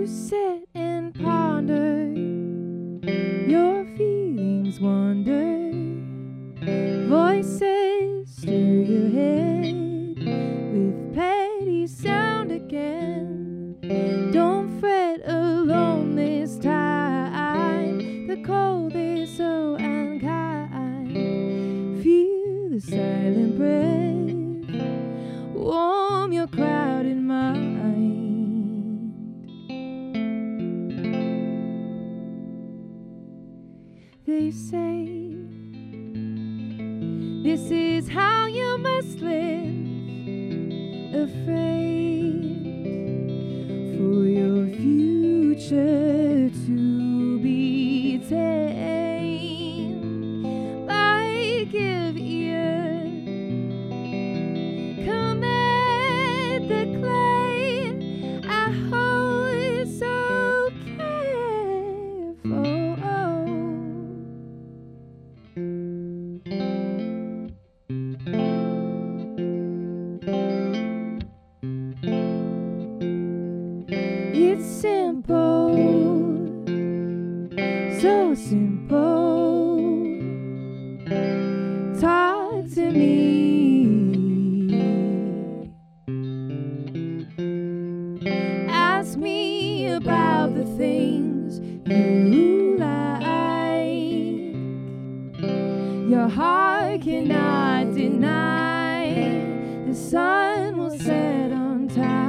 You sit and ponder, your feelings wander, voices stir your head with petty sound again. Don't fret alone this time, the cold is so unkind. Feel the silent breath warm your crowded mind. They say this is how you must live, afraid for your future to be tamed. Like if you commit the claim, I hold so careful. It's simple, so simple. Talk to me. Ask me about the things you like. Your heart cannot deny the sun will set on time.